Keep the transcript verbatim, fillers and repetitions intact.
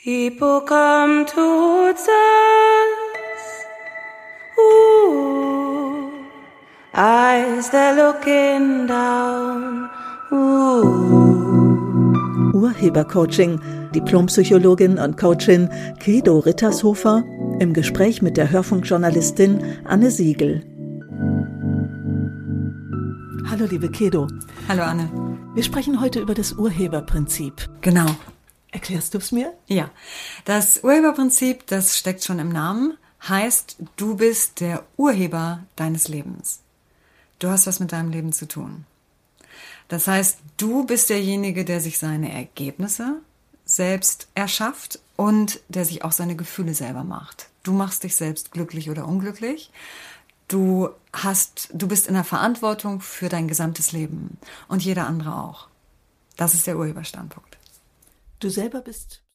People come towards us, ooh, eyes they're looking down, ooh. Urhebercoaching, Diplompsychologin und Coachin Kedo Rittershofer im Gespräch mit der Hörfunkjournalistin Anne Siegel. Hallo liebe Kedo. Hallo Anne. Wir sprechen heute über das Urheberprinzip. Genau. Erklärst du es mir? Ja, das Urheberprinzip, das steckt schon im Namen, heißt, du bist der Urheber deines Lebens. Du hast was mit deinem Leben zu tun. Das heißt, du bist derjenige, der sich seine Ergebnisse selbst erschafft und der sich auch seine Gefühle selber macht. Du machst dich selbst glücklich oder unglücklich. Du hast, du bist in der Verantwortung für dein gesamtes Leben und jeder andere auch. Das ist der Urheberstandpunkt. Du selber bist